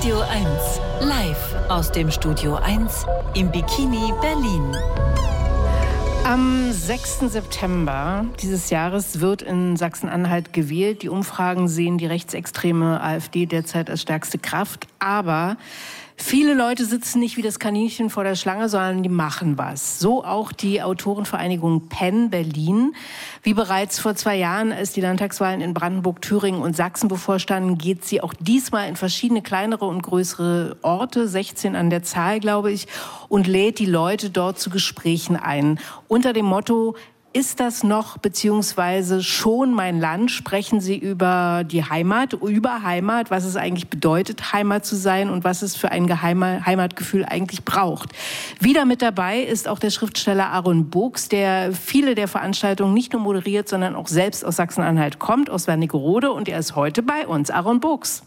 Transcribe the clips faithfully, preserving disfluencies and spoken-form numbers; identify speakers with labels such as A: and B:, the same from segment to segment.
A: Radio eins, live aus dem Studio eins im Bikini Berlin.
B: Am sechsten September dieses Jahres wird in Sachsen-Anhalt gewählt. Die Umfragen sehen die rechtsextreme AfD derzeit als stärkste Kraft. Aber viele Leute sitzen nicht wie das Kaninchen vor der Schlange, sondern die machen was. So auch die Autorenvereinigung PEN Berlin. Wie bereits vor zwei Jahren, als die Landtagswahlen in Brandenburg, Thüringen und Sachsen bevorstanden, geht sie auch diesmal in verschiedene kleinere und größere Orte, sechzehn an der Zahl, glaube ich, und lädt die Leute dort zu Gesprächen ein. Unter dem Motto: Ist das noch beziehungsweise schon mein Land? Sprechen Sie über die Heimat, über Heimat, was es eigentlich bedeutet, Heimat zu sein und was es für ein geheimer Heimatgefühl eigentlich braucht. Wieder mit dabei ist auch der Schriftsteller Aaron Books, der viele der Veranstaltungen nicht nur moderiert, sondern auch selbst aus Sachsen-Anhalt kommt, aus Wernigerode, und er ist heute bei uns. Aaron Books.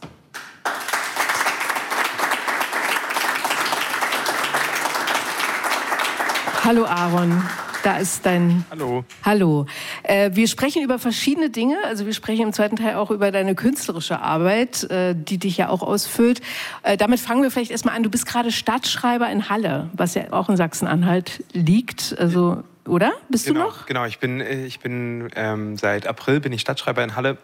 B: Hallo Aaron. Da ist dein...
C: Hallo.
B: Hallo. Äh, wir sprechen über verschiedene Dinge. Also wir sprechen im zweiten Teil auch über deine künstlerische Arbeit, äh, die dich ja auch ausfüllt. Äh, damit fangen wir vielleicht erstmal an. Du bist gerade Stadtschreiber in Halle, was ja auch in Sachsen-Anhalt liegt. Also, oder? Bist
C: genau,
B: du noch?
C: Genau, ich bin, ich bin ähm, seit April bin ich Stadtschreiber in Halle.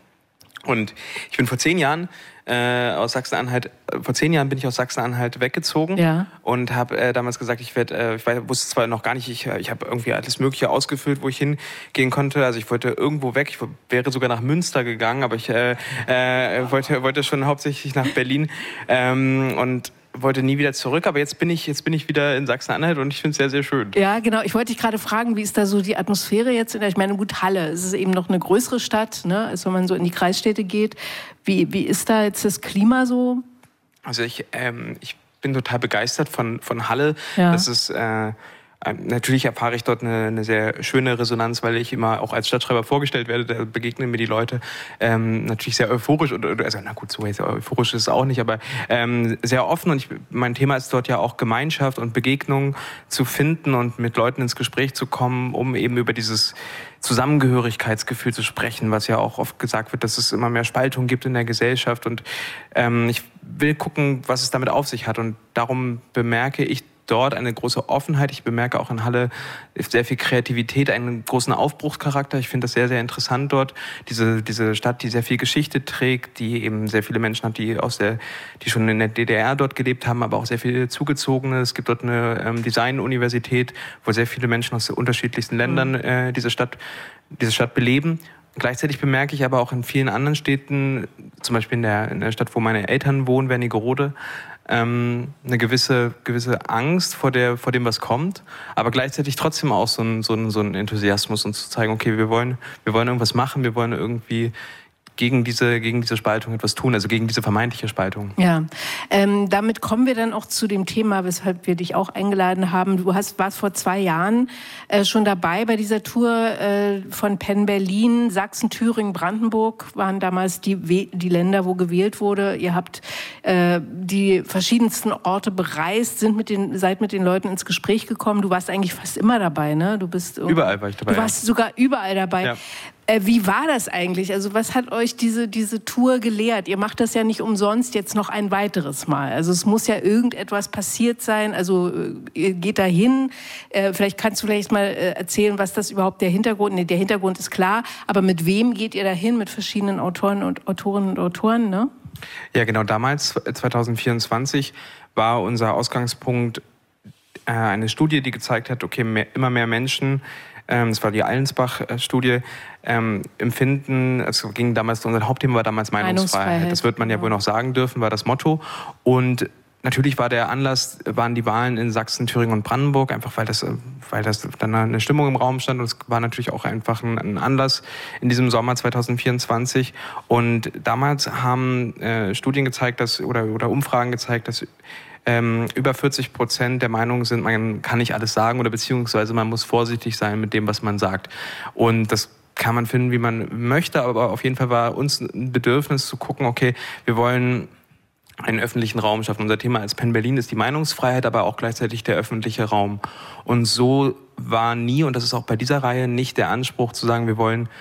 C: Und ich bin vor zehn Jahren äh, aus Sachsen-Anhalt, vor zehn Jahren bin ich aus Sachsen-Anhalt weggezogen, ja. und habe äh, damals gesagt, ich werde, äh, ich wusste zwar noch gar nicht, ich, ich habe irgendwie alles Mögliche ausgefüllt, wo ich hingehen konnte. Also ich wollte irgendwo weg, ich wäre sogar nach Münster gegangen, aber ich äh, äh, wollte, wollte schon hauptsächlich nach Berlin ähm, und wollte nie wieder zurück, aber jetzt bin ich, jetzt bin ich wieder in Sachsen-Anhalt und ich finde es sehr, sehr schön.
B: Ja, genau. Ich wollte dich gerade fragen, wie ist da so die Atmosphäre jetzt? Ich meine, gut, Halle, es ist eben noch eine größere Stadt, ne, als wenn man so in die Kreisstädte geht. Wie, wie ist da jetzt das Klima so?
C: Also ich, ähm, ich bin total begeistert von, von Halle.
B: Ja.
C: Das ist... Äh, Natürlich erfahre ich dort eine, eine sehr schöne Resonanz, weil ich immer auch als Stadtschreiber vorgestellt werde. Da begegnen mir die Leute ähm, natürlich sehr euphorisch. Und, also na gut, so jetzt euphorisch ist es auch nicht, aber ähm, sehr offen. Und ich, mein Thema ist dort ja auch Gemeinschaft und Begegnung zu finden und mit Leuten ins Gespräch zu kommen, um eben über dieses Zusammengehörigkeitsgefühl zu sprechen, was ja auch oft gesagt wird, dass es immer mehr Spaltung gibt in der Gesellschaft. Und ähm, ich will gucken, was es damit auf sich hat. Und darum bemerke ich dort eine große Offenheit. Ich bemerke auch in Halle sehr viel Kreativität, einen großen Aufbruchscharakter. Ich finde das sehr, sehr interessant dort. Diese, diese Stadt, die sehr viel Geschichte trägt, die eben sehr viele Menschen hat, die aus der, die schon in der D D R dort gelebt haben, aber auch sehr viele Zugezogene. Es gibt dort eine ähm, Design-Universität, wo sehr viele Menschen aus unterschiedlichsten Ländern äh, diese Stadt, diese Stadt beleben. Gleichzeitig bemerke ich aber auch in vielen anderen Städten, zum Beispiel in der, in der Stadt, wo meine Eltern wohnen, Wernigerode, ähm, eine gewisse, gewisse Angst vor, der, vor dem, was kommt, aber gleichzeitig trotzdem auch so ein, so ein, so ein Enthusiasmus, und zu zeigen, okay, wir wollen, wir wollen irgendwas machen, wir wollen irgendwie gegen diese, gegen diese Spaltung etwas tun, also gegen diese vermeintliche Spaltung.
B: Ja, ähm, damit kommen wir dann auch zu dem Thema, weshalb wir dich auch eingeladen haben. Du hast, warst vor zwei Jahren äh, schon dabei bei dieser Tour äh, von PEN Berlin. Sachsen, Thüringen, Brandenburg waren damals die, die Länder, wo gewählt wurde. Ihr habt äh, die verschiedensten Orte bereist, sind mit den, seid mit den Leuten ins Gespräch gekommen. Du warst eigentlich fast immer dabei, ne? Du bist
C: überall war ich dabei.
B: Du warst ja. sogar überall dabei. Ja. Wie war das eigentlich? Also was hat euch diese, diese Tour gelehrt? Ihr macht das ja nicht umsonst jetzt noch ein weiteres Mal. Also es muss ja irgendetwas passiert sein. Also ihr geht da hin. Vielleicht kannst du vielleicht mal erzählen, was das überhaupt der Hintergrund ist. Nee, der Hintergrund ist klar. Aber mit wem geht ihr da hin? Mit verschiedenen Autoren und Autorinnen und Autoren, ne?
C: Ja, genau. Damals, zwanzig vierundzwanzig, war unser Ausgangspunkt äh, eine Studie, die gezeigt hat, okay, mehr, immer mehr Menschen, das war die Allensbach-Studie, ähm, empfinden, es ging damals, unser Hauptthema war damals Meinungsfreiheit. Meinungsfreiheit. Das wird man ja wohl noch sagen dürfen, war das Motto. Und natürlich war der Anlass, waren die Wahlen in Sachsen, Thüringen und Brandenburg, einfach weil das, weil das dann eine Stimmung im Raum stand. Und es war natürlich auch einfach ein, ein Anlass in diesem Sommer zwanzig vierundzwanzig. Und damals haben äh, Studien gezeigt, dass, oder, oder Umfragen gezeigt, dass Ähm, über vierzig Prozent der Meinung sind, man kann nicht alles sagen oder beziehungsweise man muss vorsichtig sein mit dem, was man sagt. Und das kann man finden, wie man möchte, aber auf jeden Fall war uns ein Bedürfnis zu gucken, okay, wir wollen einen öffentlichen Raum schaffen. Unser Thema als PEN Berlin ist die Meinungsfreiheit, aber auch gleichzeitig der öffentliche Raum. Und so war nie, und das ist auch bei dieser Reihe nicht der Anspruch zu sagen, wir wollen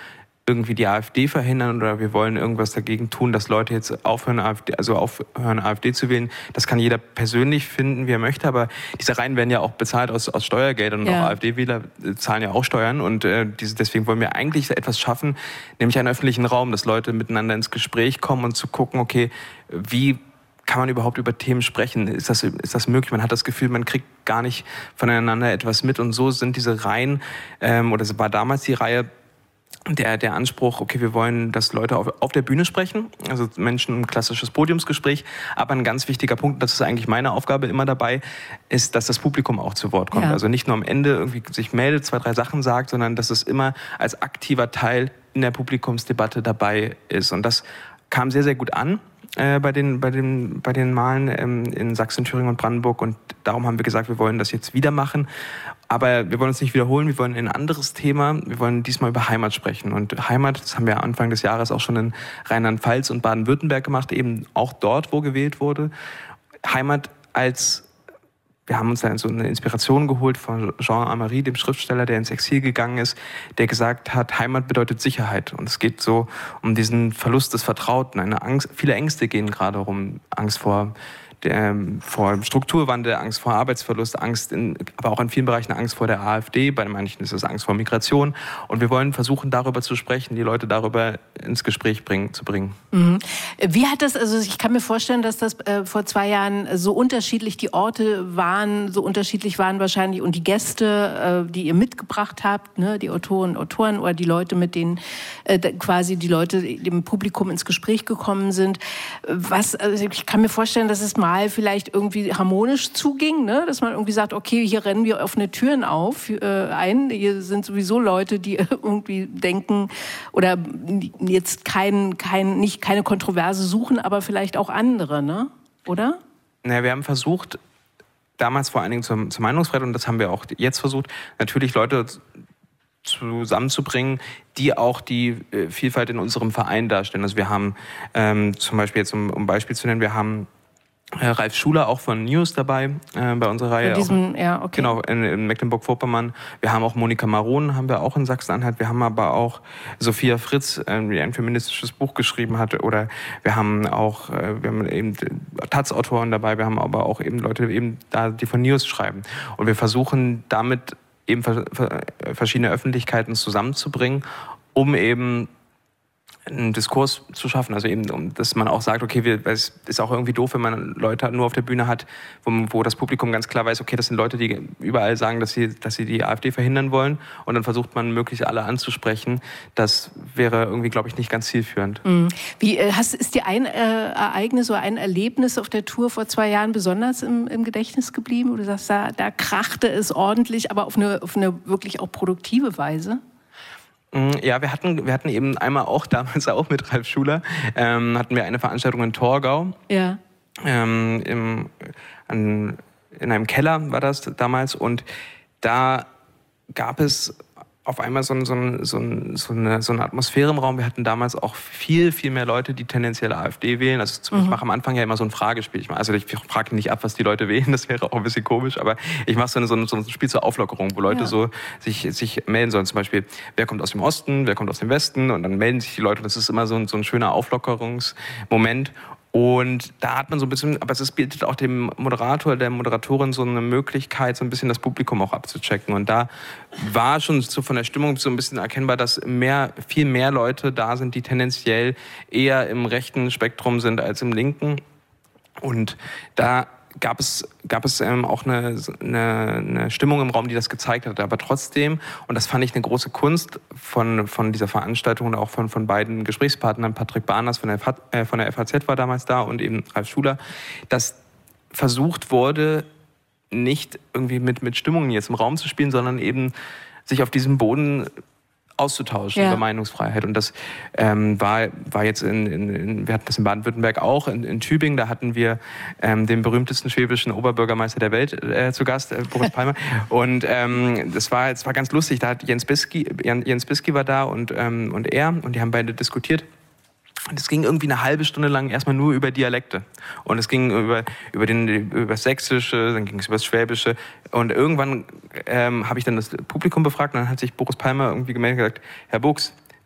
C: irgendwie die AfD verhindern oder wir wollen irgendwas dagegen tun, dass Leute jetzt aufhören, AfD, also aufhören, AfD zu wählen. Das kann jeder persönlich finden, wie er möchte, aber diese Reihen werden ja auch bezahlt aus, aus Steuergeldern und ja. auch AfD-Wähler zahlen ja auch Steuern und äh, diese, deswegen wollen wir eigentlich etwas schaffen, nämlich einen öffentlichen Raum, dass Leute miteinander ins Gespräch kommen und zu gucken, okay, wie kann man überhaupt über Themen sprechen? Ist das, ist das möglich? Man hat das Gefühl, man kriegt gar nicht voneinander etwas mit und so sind diese Reihen, ähm, oder es war damals die Reihe, Der, der Anspruch, okay, wir wollen, dass Leute auf, auf der Bühne sprechen, also Menschen ein klassisches Podiumsgespräch, aber ein ganz wichtiger Punkt, das ist eigentlich meine Aufgabe immer dabei, ist, dass das Publikum auch zu Wort kommt. Ja. Also nicht nur am Ende irgendwie sich meldet, zwei, drei Sachen sagt, sondern dass es immer als aktiver Teil in der Publikumsdebatte dabei ist. Und das kam sehr, sehr gut an äh, bei den, bei den, bei den Wahlen ähm, in Sachsen, Thüringen und Brandenburg und darum haben wir gesagt, wir wollen das jetzt wieder machen. Aber wir wollen uns nicht wiederholen, wir wollen ein anderes Thema. Wir wollen diesmal über Heimat sprechen. Und Heimat, das haben wir Anfang des Jahres auch schon in Rheinland-Pfalz und Baden-Württemberg gemacht, eben auch dort, wo gewählt wurde. Heimat als, wir haben uns dann so eine Inspiration geholt von Jean Amery, dem Schriftsteller, der ins Exil gegangen ist, der gesagt hat, Heimat bedeutet Sicherheit. Und es geht so um diesen Verlust des Vertrauten. Eine Angst, viele Ängste gehen gerade rum, Angst vor Der, vor Strukturwandel, Angst vor Arbeitsverlust, Angst in, aber auch in vielen Bereichen Angst vor der AfD, bei manchen ist es Angst vor Migration. Und wir wollen versuchen, darüber zu sprechen, die Leute darüber ins Gespräch bringen, zu bringen.
B: Mhm. Wie hat das, also ich kann mir vorstellen, dass das äh, vor zwei Jahren so unterschiedlich die Orte waren, so unterschiedlich waren wahrscheinlich und die Gäste, äh, die ihr mitgebracht habt, ne, die Autoren, Autoren oder die Leute, mit denen äh, quasi die Leute dem Publikum ins Gespräch gekommen sind. Was, also ich kann mir vorstellen, dass es mal vielleicht irgendwie harmonisch zuging, ne? Dass man irgendwie sagt, okay, hier rennen wir offene Türen auf, äh, ein. Hier sind sowieso Leute, die irgendwie denken oder jetzt kein, kein, nicht, keine Kontroverse suchen, aber vielleicht auch andere, ne? Oder?
C: Naja, wir haben versucht, damals vor allen Dingen zur, zur Meinungsfreiheit, und das haben wir auch jetzt versucht, natürlich Leute zusammenzubringen, die auch die äh, Vielfalt in unserem Verein darstellen. Also wir haben ähm, zum Beispiel jetzt, um, um Beispiel zu nennen, wir haben Äh, Ralf Schuler auch von News dabei äh, bei unserer Reihe.
B: In diesem,
C: auch,
B: ja, okay.
C: Genau, in, in Mecklenburg-Vorpommern. Wir haben auch Monika Maron, haben wir auch in Sachsen-Anhalt. Wir haben aber auch Sophia Fritz, äh, die ein feministisches Buch geschrieben hat. Oder wir haben auch, äh, wir haben eben Taz-Autoren dabei. Wir haben aber auch eben Leute, eben da, die von News schreiben. Und wir versuchen damit eben verschiedene Öffentlichkeiten zusammenzubringen, um eben einen Diskurs zu schaffen, also eben, um, dass man auch sagt, okay, wir, es ist auch irgendwie doof, wenn man Leute nur auf der Bühne hat, wo, wo das Publikum ganz klar weiß, okay, das sind Leute, die überall sagen, dass sie, dass sie die AfD verhindern wollen und dann versucht man möglichst alle anzusprechen. Das wäre irgendwie, glaube ich, nicht ganz zielführend.
B: Mhm. Wie, hast, ist dir ein äh, Ereignis oder ein Erlebnis auf der Tour vor zwei Jahren besonders im, im Gedächtnis geblieben, wo du sagst, da, da krachte es ordentlich, aber auf eine, auf eine wirklich auch produktive Weise?
C: Ja, wir hatten, wir hatten eben einmal auch damals auch mit Ralf Schuler, ähm, hatten wir eine Veranstaltung in Torgau.
B: Ja.
C: Ähm, im, an, in einem Keller war das damals und da gab es auf einmal so, ein, so, ein, so, ein, so, eine, so eine Atmosphäre im Raum. Wir hatten damals auch viel, viel mehr Leute, die tendenziell AfD wählen. Also zum, mhm. ich mache am Anfang ja immer so ein Fragespiel. Ich mach, also ich frage nicht ab, was die Leute wählen, das wäre auch ein bisschen komisch, aber ich mache so, so, so ein Spiel zur Auflockerung, wo Leute ja. so sich, sich melden sollen. Zum Beispiel, wer kommt aus dem Osten, wer kommt aus dem Westen und dann melden sich die Leute. Das ist immer so ein, so ein schöner Auflockerungsmoment. Und da hat man so ein bisschen, aber es bietet auch dem Moderator, der Moderatorin so eine Möglichkeit, so ein bisschen das Publikum auch abzuchecken. Und da war schon so von der Stimmung so ein bisschen erkennbar, dass mehr, viel mehr Leute da sind, die tendenziell eher im rechten Spektrum sind als im linken. Und da gab es, gab es ähm, auch eine, eine, eine Stimmung im Raum, die das gezeigt hat. Aber trotzdem, und das fand ich eine große Kunst von, von dieser Veranstaltung und auch von, von beiden Gesprächspartnern, Patrick Barners von der, äh, von der F A Z war damals da und eben Ralf Schuler, dass versucht wurde, nicht irgendwie mit, mit Stimmungen jetzt im Raum zu spielen, sondern eben sich auf diesem Boden auszutauschen ja. über Meinungsfreiheit. Und das ähm, war, war jetzt in, in, in, wir hatten das in Baden-Württemberg auch, in, in Tübingen, da hatten wir ähm, den berühmtesten schwäbischen Oberbürgermeister der Welt äh, zu Gast, äh, Boris Palmer. Und ähm, das war, das war ganz lustig, da hat Jens Bisky, Jens Bisky war da und, ähm, und er, und die haben beide diskutiert. Und es ging irgendwie eine halbe Stunde lang erstmal nur über Dialekte. Und es ging über, über, den, über das Sächsische, dann ging es über das Schwäbische. Und irgendwann ähm, habe ich dann das Publikum befragt und dann hat sich Boris Palmer irgendwie gemeldet und gesagt, Herr Buchs,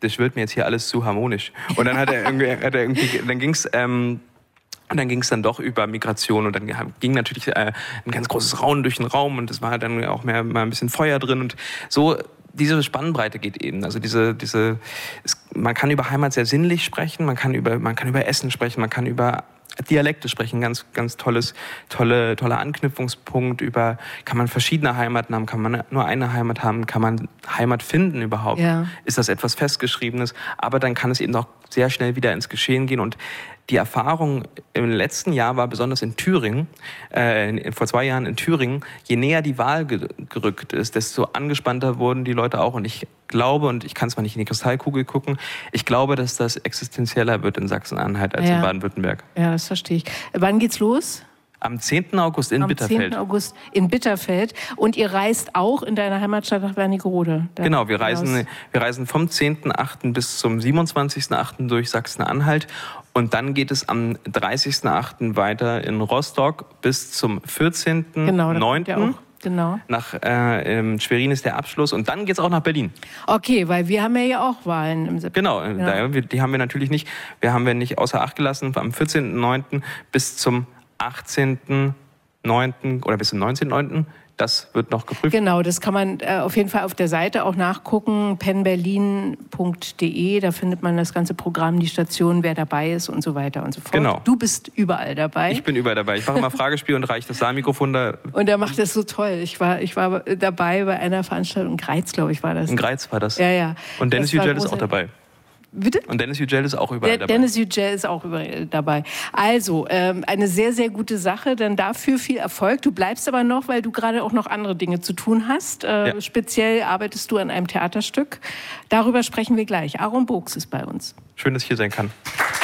C: das wird mir jetzt hier alles zu harmonisch. Und dann hat er irgendwie, hat er irgendwie dann ging's, ähm, und dann ging es dann doch über Migration und dann ging natürlich äh, ein ganz großes Raunen durch den Raum und es war dann auch mehr mal ein bisschen Feuer drin und so. Diese Spannbreite geht eben. Also diese, diese, es, man kann über Heimat sehr sinnlich sprechen, man kann über, man kann über Essen sprechen, man kann über Dialekte sprechen, ganz, ganz tolles, tolle, toller Anknüpfungspunkt. Über, kann man verschiedene Heimaten haben, kann man nur eine Heimat haben, kann man Heimat finden überhaupt? Ja. Ist das etwas Festgeschriebenes? Aber dann kann es eben auch sehr schnell wieder ins Geschehen gehen und die Erfahrung im letzten Jahr war besonders in Thüringen, äh, vor zwei Jahren in Thüringen, je näher die Wahl ge- gerückt ist, desto angespannter wurden die Leute auch. Und ich glaube, und ich kann zwar nicht in die Kristallkugel gucken, ich glaube, dass das existenzieller wird in Sachsen-Anhalt als ja. in Baden-Württemberg.
B: Ja, das verstehe ich. Wann geht's los?
C: Am zehnten August in
B: Am
C: Bitterfeld.
B: zehnten August in Bitterfeld. Und ihr reist auch in deiner Heimatstadt nach Wernigerode.
C: Genau, wir reisen, wir reisen vom zehnten achten bis zum siebenundzwanzigsten achten durch Sachsen-Anhalt. Und dann geht es am dreißigsten achten weiter in Rostock bis zum vierzehnten neunten Genau, genau. Nach äh, Schwerin ist der Abschluss. Und dann geht es auch nach Berlin.
B: Okay, weil wir haben ja hier auch Wahlen im September.
C: Genau, genau. Da, die haben wir natürlich nicht. Wir haben wir nicht außer Acht gelassen. Am vierzehnten neunten bis zum achtzehnten neunten oder bis zum neunzehnten neunten Das wird noch geprüft.
B: Genau, das kann man äh, auf jeden Fall auf der Seite auch nachgucken, penberlin punkt de, da findet man das ganze Programm, die Station, wer dabei ist und so weiter und so fort.
C: Genau.
B: Du bist überall dabei.
C: Ich bin überall dabei. Ich mache immer Fragespiel und reiche das Saalmikrofon da.
B: Und er macht das so toll. Ich war, ich war dabei bei einer Veranstaltung in Greiz, glaube ich, war das.
C: In Greiz war das.
B: Ja, ja.
C: Und Dennis Yücel ist auch dabei.
B: Bitte?
C: Und Dennis Yücel ist auch überall dabei.
B: Dennis Yücel ist auch überall dabei. Also, ähm, eine sehr, sehr gute Sache. Dann dafür viel Erfolg. Du bleibst aber noch, weil du gerade auch noch andere Dinge zu tun hast. Äh, ja. Speziell arbeitest du an einem Theaterstück. Darüber sprechen wir gleich. Aaron Books ist bei uns.
C: Schön, dass ich hier sein kann.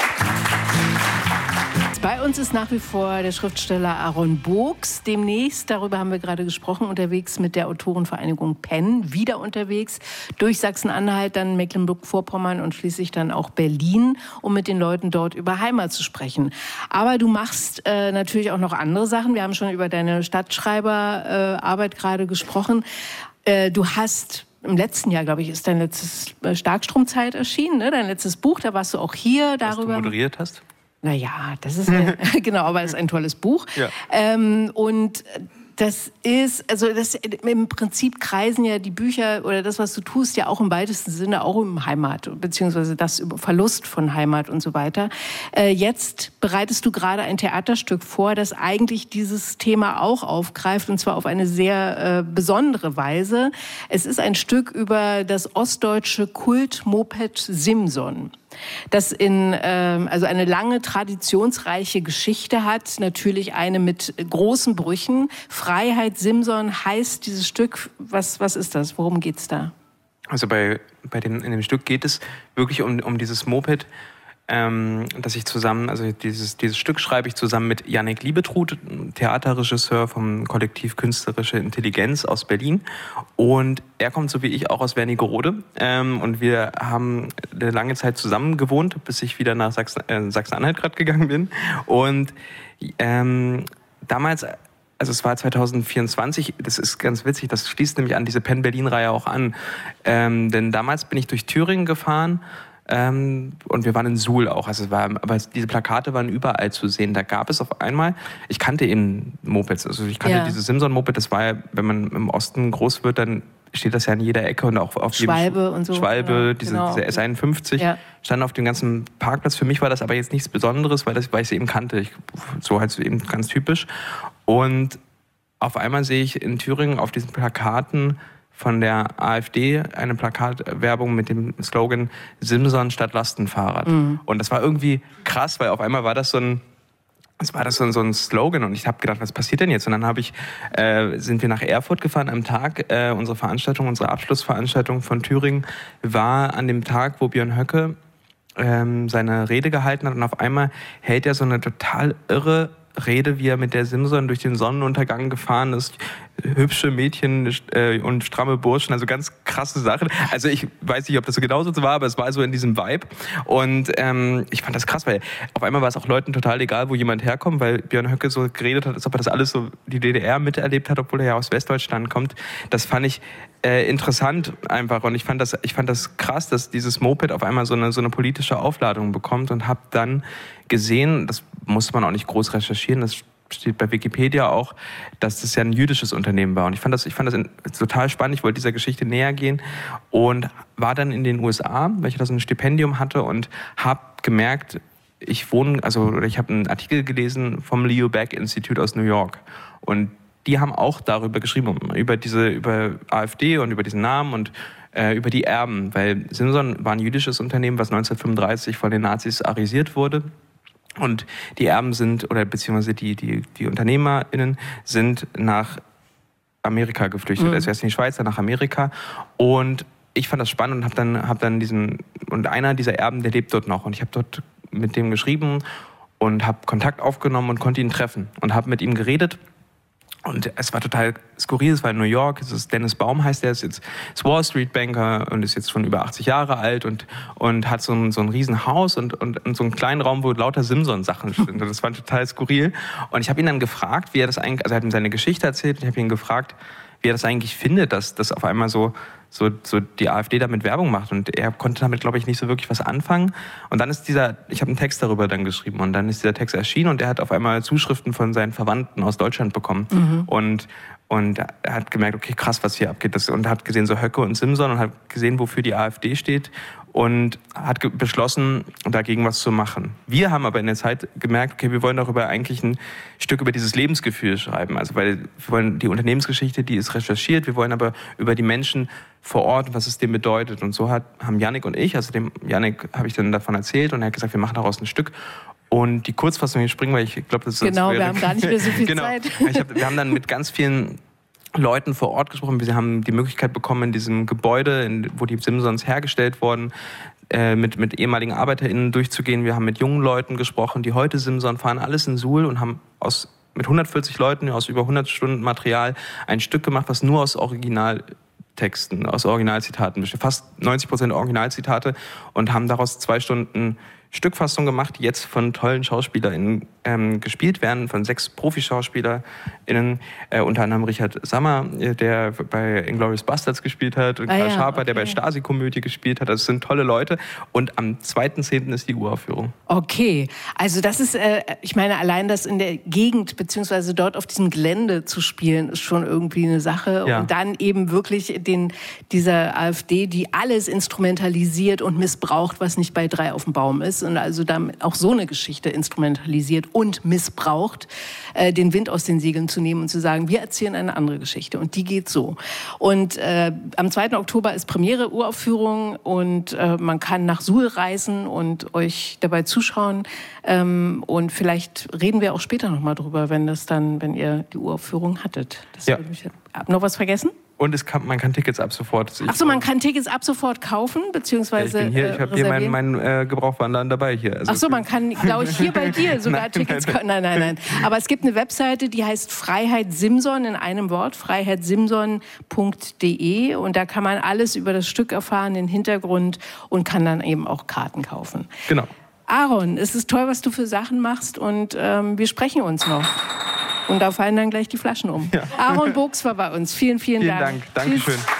B: Bei uns ist nach wie vor der Schriftsteller Aaron Books. Demnächst, darüber haben wir gerade gesprochen, unterwegs mit der Autorenvereinigung Penn, wieder unterwegs durch Sachsen-Anhalt, dann Mecklenburg-Vorpommern und schließlich dann auch Berlin, um mit den Leuten dort über Heimat zu sprechen. Aber du machst äh, natürlich auch noch andere Sachen. Wir haben schon über deine Stadtschreiberarbeit äh, gerade gesprochen. Äh, du hast im letzten Jahr, glaube ich, ist dein letztes Starkstromzeit erschienen, ne? Dein letztes Buch, da warst du auch hier. Darüber.
C: Was du moderiert hast?
B: Naja, das ist ja, genau, aber es ist ein tolles Buch. Ja. Ähm, und das ist, also das, im Prinzip kreisen ja die Bücher oder das, was du tust, ja auch im weitesten Sinne auch um Heimat, beziehungsweise das über Verlust von Heimat und so weiter. Äh, jetzt bereitest du gerade ein Theaterstück vor, das eigentlich dieses Thema auch aufgreift, und zwar auf eine sehr äh, besondere Weise. Es ist ein Stück über das ostdeutsche Kultmoped Simson, das in, ähm, also eine lange, traditionsreiche Geschichte hat, natürlich eine mit großen Brüchen. Freiheit Simson heißt dieses Stück. Was, was ist das? Worum geht's da?
C: Also bei, bei dem, in dem Stück geht es wirklich um, um dieses Moped, ähm, das ich zusammen, also dieses, dieses Stück schreibe ich zusammen mit Yannick Liebetrud, Theaterregisseur vom Kollektiv Künstlerische Intelligenz aus Berlin. Und er kommt so wie ich auch aus Wernigerode. Ähm, und wir haben eine lange Zeit zusammen gewohnt, bis ich wieder nach Sachsen, äh, Sachsen-Anhalt gerade gegangen bin. Und ähm, damals, also es war zwanzig vierundzwanzig, das ist ganz witzig, das schließt nämlich an diese Penn-Berlin-Reihe auch an. Ähm, denn damals bin ich durch Thüringen gefahren. Ähm, und wir waren in Suhl auch, also es war, aber diese Plakate waren überall zu sehen. Da gab es auf einmal, ich kannte eben Mopeds, also ich kannte ja. dieses Simson-Moped, das war ja, wenn man im Osten groß wird, dann steht das ja an jeder Ecke und auch auf
B: Schwalbe
C: jedem
B: und so.
C: Schwalbe,
B: ja,
C: diese,
B: genau.
C: diese S einundfünfzig, ja. stand auf dem ganzen Parkplatz. Für mich war das aber jetzt nichts Besonderes, weil, das, weil ich sie eben kannte. Ich, so halt eben ganz typisch. Und auf einmal sehe ich in Thüringen auf diesen Plakaten von der AfD eine Plakatwerbung mit dem Slogan Simson statt Lastenfahrrad. Mhm. Und das war irgendwie krass, weil auf einmal war das so ein, das war das so ein, so ein Slogan und ich habe gedacht, was passiert denn jetzt? Und dann habe ich, äh, sind wir nach Erfurt gefahren am Tag, äh, unsere Veranstaltung, unsere Abschlussveranstaltung von Thüringen war an dem Tag, wo Björn Höcke ähm, seine Rede gehalten hat und auf einmal hält er so eine total irre Rede, wie er mit der Simson durch den Sonnenuntergang gefahren ist. Hübsche Mädchen äh, und stramme Burschen, also ganz krasse Sachen. Also ich weiß nicht, ob das so genauso war, aber es war so in diesem Vibe. Und ähm, ich fand das krass, weil auf einmal war es auch Leuten total egal, wo jemand herkommt, weil Björn Höcke so geredet hat, als ob er das alles so, die D D R miterlebt hat, obwohl er ja aus Westdeutschland kommt. Das fand ich äh, interessant einfach. Und ich fand das, ich fand das krass, dass dieses Moped auf einmal so eine, so eine politische Aufladung bekommt und habe dann gesehen, das musste man auch nicht groß recherchieren, das steht bei Wikipedia auch, dass das ja ein jüdisches Unternehmen war. Und ich fand das, ich fand das total spannend. Ich wollte dieser Geschichte näher gehen und war dann in den U S A, weil ich da so ein Stipendium hatte und habe gemerkt, ich wohne, also ich habe einen Artikel gelesen vom Leo Baeck Institute aus New York. Und die haben auch darüber geschrieben, über diese, über AfD und über diesen Namen und äh, über die Erben. Weil Simson war ein jüdisches Unternehmen, was neunzehnhundertfünfunddreißig von den Nazis arisiert wurde. Und die Erben sind, oder beziehungsweise die, die, die UnternehmerInnen sind nach Amerika geflüchtet. Mhm. Also erst in die Schweiz, dann nach Amerika. Und ich fand das spannend und habe dann, hab dann diesen, und einer dieser Erben, der lebt dort noch. Und ich habe dort mit dem geschrieben und habe Kontakt aufgenommen und konnte ihn treffen. Und habe mit ihm geredet. Und es war total skurril, es war in New York, es ist Dennis Baum heißt der, ist jetzt ist Wall Street Banker und ist jetzt schon über achtzig Jahre alt und, und hat so ein, so ein riesen Haus und, und, und so einen kleinen Raum, wo lauter Simson-Sachen sind. Das war total skurril. Und ich habe ihn dann gefragt, wie er das eigentlich, also er hat ihm seine Geschichte erzählt und ich habe ihn gefragt, wie er das eigentlich findet, dass das auf einmal so, so, so die AfD damit Werbung macht. Und er konnte damit, glaube ich, nicht so wirklich was anfangen. Und dann ist dieser, ich habe einen Text darüber dann geschrieben und dann ist dieser Text erschienen und er hat auf einmal Zuschriften von seinen Verwandten aus Deutschland bekommen. Mhm. Und, und er hat gemerkt, okay, krass, was hier abgeht. Das, und hat gesehen, so Höcke und Simson und hat gesehen, wofür die AfD steht. Und hat ge- beschlossen, dagegen was zu machen. Wir haben aber in der Zeit gemerkt, okay, wir wollen darüber eigentlich ein Stück über dieses Lebensgefühl schreiben. Also weil wir wollen die Unternehmensgeschichte, die ist recherchiert, wir wollen aber über die Menschen vor Ort, was es dem bedeutet. Und so hat, haben Yannick und ich, also dem Yannick habe ich dann davon erzählt und er hat gesagt, wir machen daraus ein Stück. Und die Kurzfassung hier springen, weil ich glaube, das ist...
B: Genau, wir haben gar nicht mehr so viel
C: genau.
B: Zeit.
C: Ich hab, wir haben dann mit ganz vielen Leuten vor Ort gesprochen. Wir haben die Möglichkeit bekommen, in diesem Gebäude, in, wo die Simsons hergestellt wurden, äh, mit, mit ehemaligen ArbeiterInnen durchzugehen. Wir haben mit jungen Leuten gesprochen, die heute Simson fahren, alles in Suhl und haben aus, mit hundertvierzig Leuten aus über hundert Stunden Material ein Stück gemacht, was nur aus Originaltexten, aus Originalzitaten besteht. Fast neunzig Prozent Originalzitate und haben daraus zwei Stunden Stückfassung gemacht, die jetzt von tollen SchauspielerInnen ähm, gespielt werden, von sechs ProfischauspielerInnen, äh, unter anderem Richard Sammer, äh, der bei Inglourious Basterds gespielt hat, und
B: ah,
C: Karl
B: ja,
C: Schaper,
B: okay.
C: der bei Stasi-Komödie gespielt hat. Also es sind tolle Leute. Und am zweiten zehnten ist die Uraufführung.
B: Okay, also das ist, äh, ich meine, allein das in der Gegend, beziehungsweise dort auf diesem Gelände zu spielen, ist schon irgendwie eine Sache.
C: Ja.
B: Und dann eben wirklich den, dieser AfD, die alles instrumentalisiert und missbraucht, was nicht bei drei auf dem Baum ist. Und also damit auch so eine Geschichte instrumentalisiert und missbraucht, äh, den Wind aus den Segeln zu nehmen und zu sagen, wir erzählen eine andere Geschichte und die geht so. Und äh, am zweiten Oktober ist Premiere, Uraufführung und äh, man kann nach Suhl reisen und euch dabei zuschauen. Ähm, und vielleicht reden wir auch später nochmal drüber, wenn das dann, wenn ihr die Uraufführung hattet. Das
C: ja.
B: würde mich, noch was vergessen?
C: Und es kann, man kann Tickets ab sofort.
B: Ach so, man kann Tickets ab sofort kaufen, beziehungsweise
C: ja, ich bin hier, ich habe hier meinen mein, äh, Gebrauchwarenladen dabei hier.
B: Also Ach so, man kann, glaube ich, hier bei dir sogar nein, Tickets kaufen. Nein, nein, nein. Aber es gibt eine Webseite, die heißt Freiheit Simson in einem Wort, freiheit simson punkt de und da kann man alles über das Stück erfahren, den Hintergrund und kann dann eben auch Karten kaufen.
C: Genau.
B: Aaron, es ist toll, was du für Sachen machst und ähm, wir sprechen uns noch. Und da fallen dann gleich die Flaschen um. Ja. Aaron Bogs war bei uns. Vielen, vielen,
C: vielen
B: Dank.
C: Dank. Dankeschön. Tschüss.